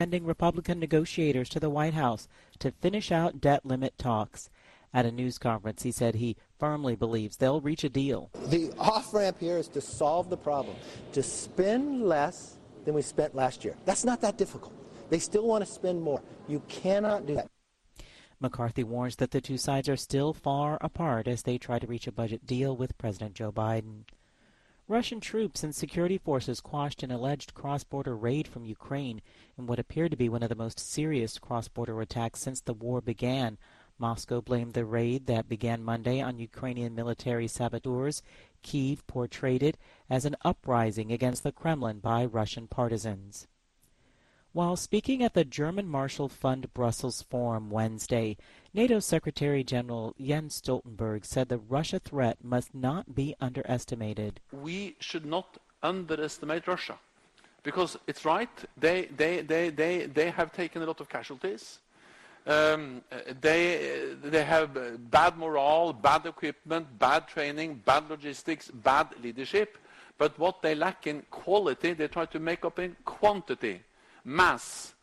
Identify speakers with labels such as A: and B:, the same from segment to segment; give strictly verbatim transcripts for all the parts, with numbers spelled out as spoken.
A: sending Republican negotiators to the White House to finish out debt limit talks. At a news conference, he said he firmly believes they'll reach a deal.
B: The off-ramp here is to solve the problem, to spend less than we spent last year. That's not that difficult. They still want to spend more. You cannot do that.
A: McCarthy warns that the two sides are still far apart as they try to reach a budget deal with President Joe Biden. Russian troops and security forces quashed an alleged cross-border raid from Ukraine in what appeared to be one of the most serious cross-border attacks since the war began. Moscow blamed the raid that began Monday on Ukrainian military saboteurs. Kyiv portrayed it as an uprising against the Kremlin by Russian partisans. While speaking at the German Marshall Fund Brussels Forum Wednesday, NATO Secretary General Jens Stoltenberg said the Russia threat must not be underestimated.
C: We should not underestimate Russia, because it's right, they, they, they, they, they have taken a lot of casualties. Um, they, they have bad morale, bad equipment, bad training, bad logistics, bad leadership. But what they lack in quality, they try to make up in quantity, mass.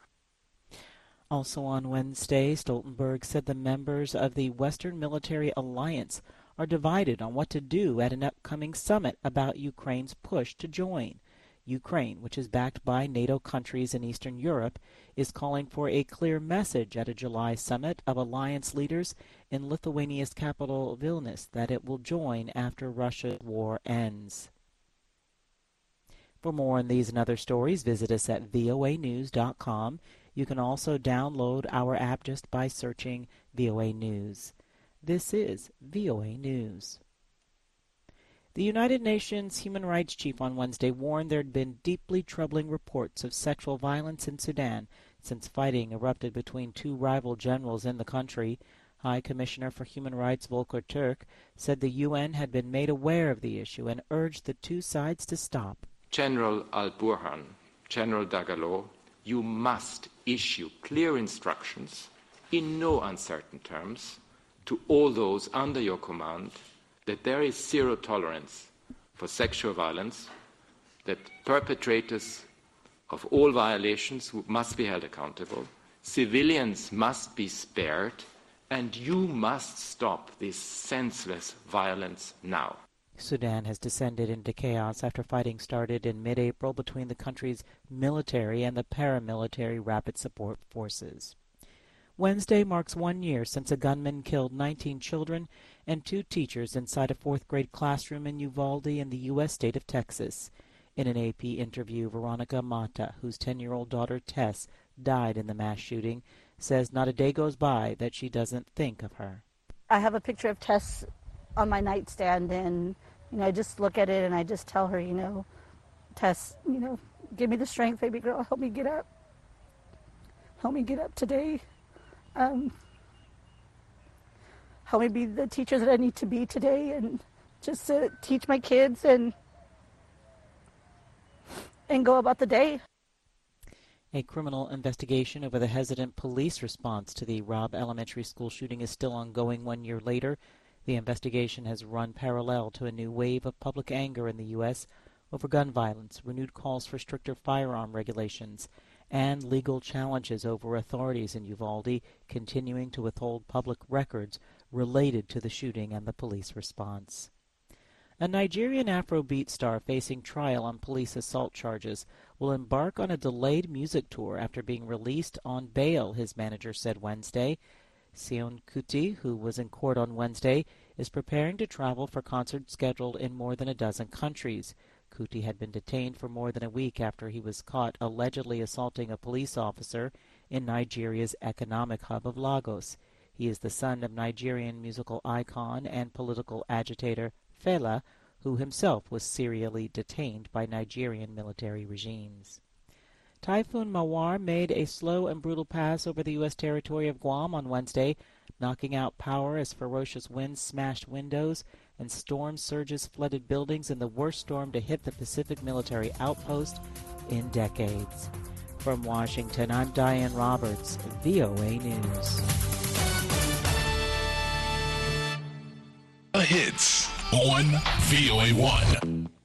A: Also on Wednesday, Stoltenberg said the members of the Western Military Alliance are divided on what to do at an upcoming summit about Ukraine's push to join. Ukraine, which is backed by NATO countries in Eastern Europe, is calling for a clear message at a July summit of alliance leaders in Lithuania's capital Vilnius that it will join after Russia's war ends. For more on these and other stories, visit us at V O A news dot com. You can also download our app just by searching V O A News. This is V O A News. The United Nations Human Rights Chief on Wednesday warned there had been deeply troubling reports of sexual violence in Sudan since fighting erupted between two rival generals in the country. High Commissioner for Human Rights Volker Turk said the U N had been made aware of the issue and urged the two sides to stop.
D: General Al-Burhan, General Dagalo, you must issue clear instructions in no uncertain terms to all those under your command that there is zero tolerance for sexual violence, that perpetrators of all violations must be held accountable, civilians must be spared, and you must stop this senseless violence now.
A: Sudan has descended into chaos after fighting started in mid-April between the country's military and the paramilitary rapid support forces. Wednesday marks one year since a gunman killed nineteen children and two teachers inside a fourth-grade classroom in Uvalde in the U S state of Texas. In an A P interview, Veronica Mata, whose ten-year-old daughter Tess died in the mass shooting, says not a day goes by that she doesn't think of her.
E: I have a picture of Tess on my nightstand, and you know, I just look at it and I just tell her, you know, Tess, you know, give me the strength, baby girl, help me get up. Help me get up today. Um, help me be the teacher that I need to be today, and just to teach my kids and and go about the day.
A: A criminal investigation over the hesitant police response to the Robb Elementary School shooting is still ongoing one year later. The investigation has run parallel to a new wave of public anger in the U S over gun violence, renewed calls for stricter firearm regulations, and legal challenges over authorities in Uvalde continuing to withhold public records related to the shooting and the police response. A Nigerian Afrobeat star facing trial on police assault charges will embark on a delayed music tour after being released on bail, his manager said Wednesday. Seun Kuti, who was in court on Wednesday, is preparing to travel for concerts scheduled in more than a dozen countries. Kuti had been detained for more than a week after he was caught allegedly assaulting a police officer in Nigeria's economic hub of Lagos. He is the son of Nigerian musical icon and political agitator Fela, who himself was serially detained by Nigerian military regimes. Typhoon Mawar made a slow and brutal pass over the U S territory of Guam on Wednesday, knocking out power as ferocious winds smashed windows and storm surges flooded buildings in the worst storm to hit the Pacific military outpost in decades. From Washington, I'm Diane Roberts, V O A News.
F: The hits on V O A one.